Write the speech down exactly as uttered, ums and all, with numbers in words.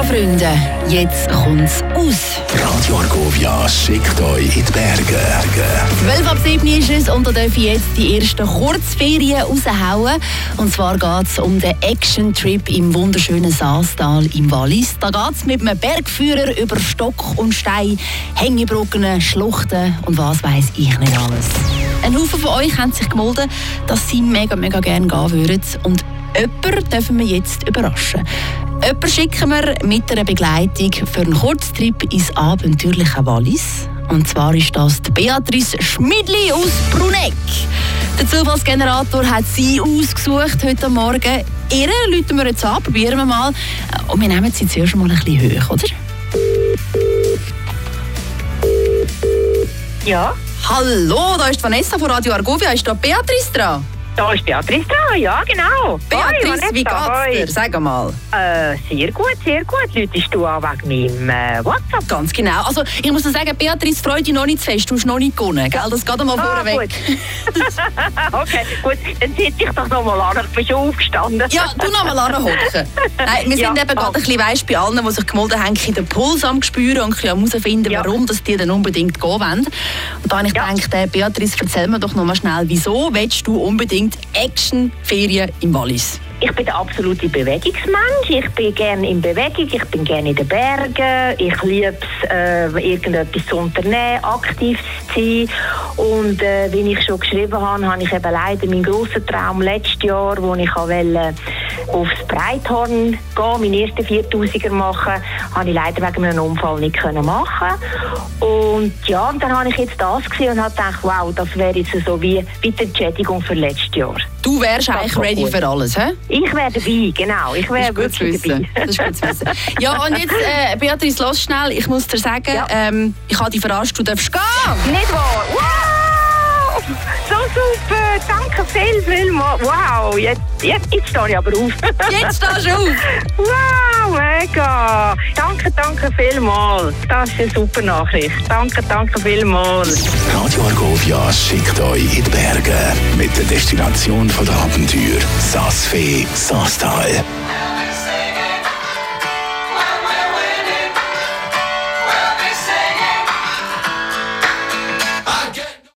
Freunde, jetzt kommt's aus. Radio Argovia schickt euch in die Berge. zwölf ab sieben ist es und da darf ich jetzt die ersten Kurzferien raushauen. Und zwar geht es um den Action-Trip im wunderschönen Saastal im Wallis. Da geht es mit einem Bergführer über Stock und Stein, Hängebrücken, Schluchten und was weiss ich nicht alles. Ein Haufen von euch haben sich gemeldet, dass sie mega, mega gerne gehen würden. Und jemanden dürfen wir jetzt überraschen. Jemanden schicken wir mit einer Begleitung für einen Kurztrip ins abenteuerliche Wallis. Und zwar ist das die Beatrice Schmidli aus Bruneck. Der Zufallsgenerator hat sie ausgesucht heute Morgen. Ihre rufen wir jetzt an, probieren wir mal. Und wir nehmen sie zuerst mal ein bisschen hoch, oder? Ja. Hallo, da ist Vanessa von Radio Argovia. Ist da Beatrice dran? Da ist Beatrice dran, ja genau. Beatrice, Hoi, wie geht's dir? Sag mal. Äh, sehr gut, sehr gut. Läutest du an wegen meinem äh, WhatsApp? Ganz genau. Also ich muss dir sagen, Beatrice, freue dich noch nicht zu fest. Du hast noch nicht gewonnen, gell? Das geht einmal Ah, vorweg. Okay, gut. Dann setze ich doch noch mal an. Ich bin schon aufgestanden. Ja, du noch mal anhocken. Nein, wir sind Ja, eben gerade oh. ein bisschen, weißt, bei allen, die sich gemeldet haben, den Puls am spüren und herausfinden, Ja. warum dass die dann unbedingt gehen wollen. Und da habe ich Ja. gedacht, äh, Beatrice, erzähl mir doch noch mal schnell, wieso willst du unbedingt Action-Ferien im Wallis? Ich bin der absolute Bewegungsmensch. Ich bin gerne in Bewegung, ich bin gerne in den Bergen. Ich liebe es, äh, irgendetwas zu unternehmen, aktiv zu sein. Und äh, wie ich schon geschrieben habe, habe ich eben leider meinen grossen Traum letztes Jahr, wo ich wollte, aufs Breithorn gehen, meinen ersten viertausiger machen, habe ich leider wegen einem Unfall nicht können machen. Und ja, und dann habe ich jetzt das gesehen und habe gedacht, wow, das wäre jetzt so wie, wie die Entschädigung für letztes Jahr. Du wärst eigentlich war ready gut. für alles, hä? Ich wäre dabei, genau. Ich wäre Das ist gut zu wirklich dabei. wissen. Das ist gut zu wissen. Ja, und jetzt, äh, Beatrice, los schnell. Ich muss dir sagen, Ja. ähm, ich habe dich verarscht, du darfst gehen. Nicht wahr? Wow! So super! Danke viel, viel mal. Wow! Jetzt, jetzt, jetzt stehe ich aber auf. Jetzt stehst du auf. Wow, mega! Danke, danke vielmals. Das ist eine super Nachricht. Danke, danke vielmals. Radio Argovia schickt euch in die Berge mit der Destination der Abenteuer Saasfee Saastal.